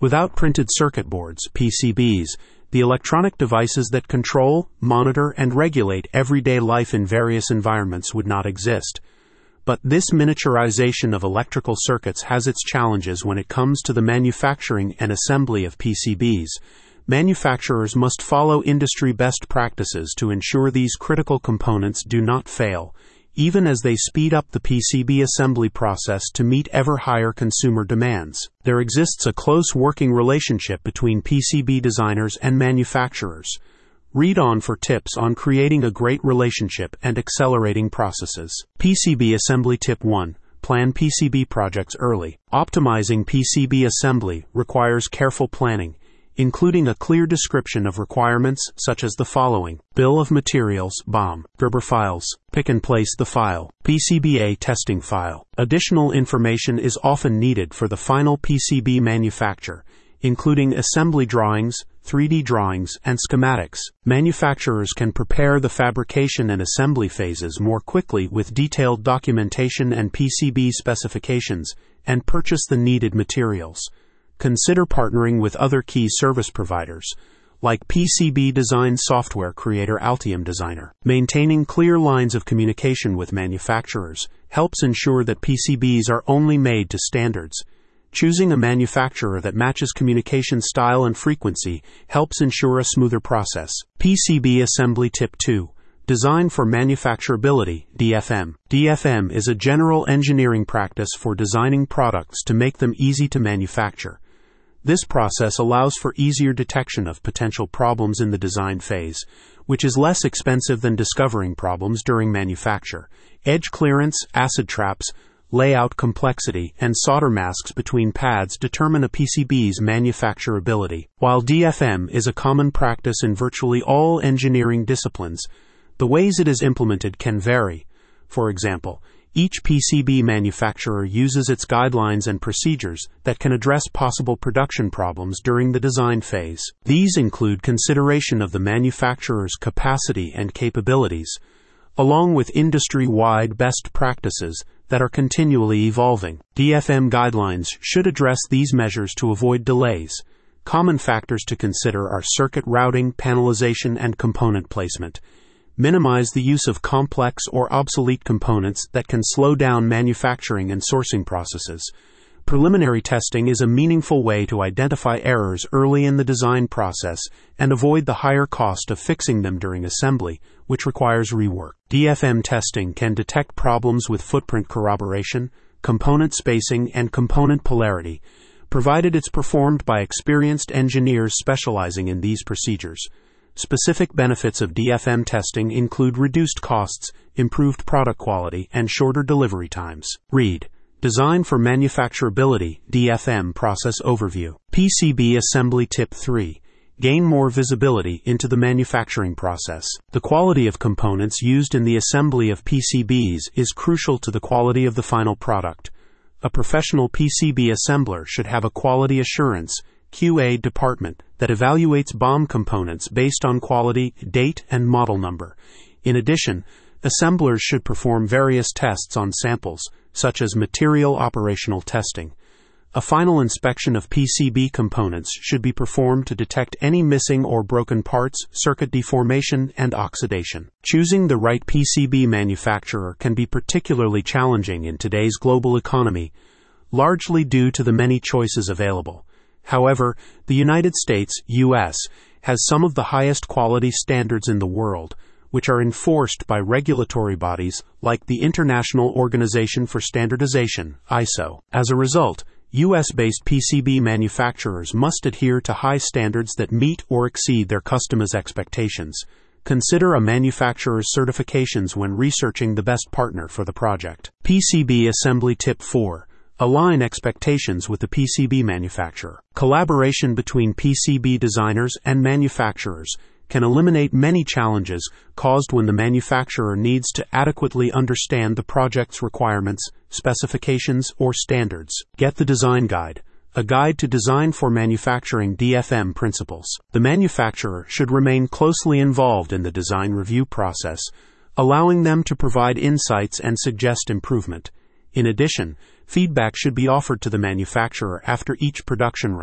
Without printed circuit boards, PCBs, the electronic devices that control, monitor, and regulate everyday life in various environments would not exist. But this miniaturization of electrical circuits has its challenges when it comes to the manufacturing and assembly of PCBs. Manufacturers must follow industry best practices to ensure these critical components do not fail, even as they speed up the PCB assembly process to meet ever higher consumer demands. There exists a close working relationship between PCB designers and manufacturers. Read on for tips on creating a great relationship and accelerating processes. PCB Assembly Tip 1. Plan PCB projects early. Optimizing PCB assembly requires careful planning, including a clear description of requirements such as the following: Bill of Materials, BOM, Gerber files, pick and place the file, PCBA testing file. Additional information is often needed for the final PCB manufacture, including assembly drawings, 3D drawings, and schematics. Manufacturers can prepare the fabrication and assembly phases more quickly with detailed documentation and PCB specifications, and purchase the needed materials. Consider partnering with other key service providers, like PCB design software creator Altium Designer. Maintaining clear lines of communication with manufacturers helps ensure that PCBs are only made to standards. Choosing a manufacturer that matches communication style and frequency helps ensure a smoother process. PCB Assembly Tip 2. Design for Manufacturability, DFM. DFM is a general engineering practice for designing products to make them easy to manufacture. This process allows for easier detection of potential problems in the design phase, which is less expensive than discovering problems during manufacture. Edge clearance, acid traps, layout complexity, and solder masks between pads determine a PCB's manufacturability. While DFM is a common practice in virtually all engineering disciplines, the ways it is implemented can vary. For example, each PCB manufacturer uses its guidelines and procedures that can address possible production problems during the design phase. These include consideration of the manufacturer's capacity and capabilities, along with industry-wide best practices that are continually evolving. DFM guidelines should address these measures to avoid delays. Common factors to consider are circuit routing, panelization, and component placement. Minimize the use of complex or obsolete components that can slow down manufacturing and sourcing processes. Preliminary testing is a meaningful way to identify errors early in the design process and avoid the higher cost of fixing them during assembly, which requires rework. DFM testing can detect problems with footprint corroboration, component spacing, and component polarity, provided it's performed by experienced engineers specializing in these procedures. Specific benefits of DFM testing include reduced costs, improved product quality, and shorter delivery times. Read Design for Manufacturability, DFM Process Overview. PCB Assembly Tip 3. Gain more visibility into the manufacturing process. The quality of components used in the assembly of PCBs is crucial to the quality of the final product. A professional PCB assembler should have a quality assurance QA department that evaluates BOM components based on quality, date, and model number. In addition, assemblers should perform various tests on samples, such as material operational testing. A final inspection of PCB components should be performed to detect any missing or broken parts, circuit deformation, and oxidation. Choosing the right PCB manufacturer can be particularly challenging in today's global economy, largely due to the many choices available. However, the United States, U.S., has some of the highest quality standards in the world, which are enforced by regulatory bodies like the International Organization for Standardization, ISO. As a result, U.S.-based PCB manufacturers must adhere to high standards that meet or exceed their customers' expectations. Consider a manufacturer's certifications when researching the best partner for the project. PCB Assembly Tip 4. Align expectations with the PCB manufacturer. Collaboration between PCB designers and manufacturers can eliminate many challenges caused when the manufacturer needs to adequately understand the project's requirements, specifications, or standards. Get the Design Guide, a guide to design for manufacturing DFM principles. The manufacturer should remain closely involved in the design review process, allowing them to provide insights and suggest improvement. In addition, feedback should be offered to the manufacturer after each production run,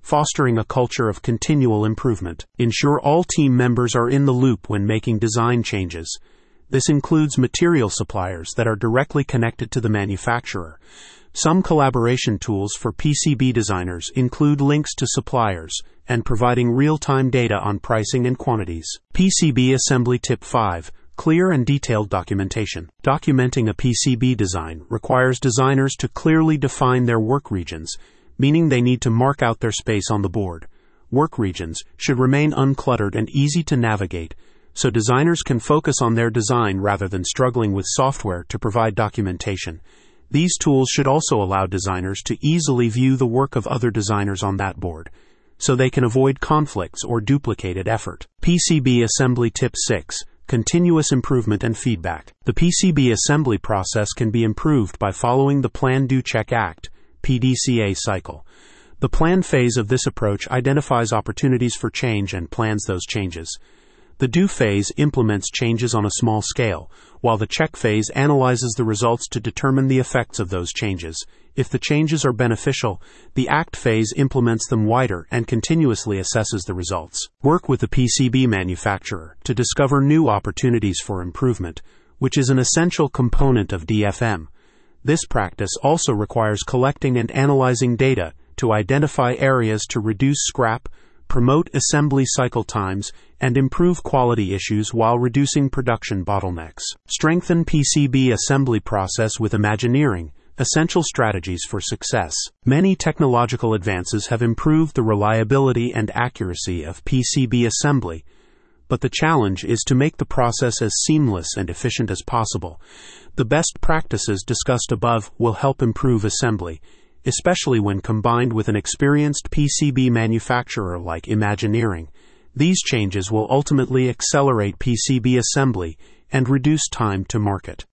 fostering a culture of continual improvement. Ensure all team members are in the loop when making design changes. This includes material suppliers that are directly connected to the manufacturer. Some collaboration tools for PCB designers include links to suppliers and providing real-time data on pricing and quantities. PCB Assembly Tip 5. Clear and detailed documentation. Documenting a PCB design requires designers to clearly define their work regions, meaning they need to mark out their space on the board. Work regions should remain uncluttered and easy to navigate, so designers can focus on their design rather than struggling with software to provide documentation. These tools should also allow designers to easily view the work of other designers on that board, so they can avoid conflicts or duplicated effort. PCB Assembly Tip 6. Continuous improvement and feedback. The PCB assembly process can be improved by following the Plan, Do, Check, Act (PDCA) cycle. The plan phase of this approach identifies opportunities for change and plans those changes. The Do phase implements changes on a small scale, while the Check phase analyzes the results to determine the effects of those changes. If the changes are beneficial, the Act phase implements them wider and continuously assesses the results. Work with the PCB manufacturer to discover new opportunities for improvement, which is an essential component of DFM. This practice also requires collecting and analyzing data to identify areas to reduce scrap, promote assembly cycle times, and improve quality issues while reducing production bottlenecks. Strengthen PCB assembly process with Imagineering. Essential strategies for success. Many technological advances have improved the reliability and accuracy of PCB assembly, but the challenge is to make the process as seamless and efficient as possible. The best practices discussed above will help improve assembly, especially when combined with an experienced PCB manufacturer like Imagineering. These changes will ultimately accelerate PCB assembly and reduce time to market.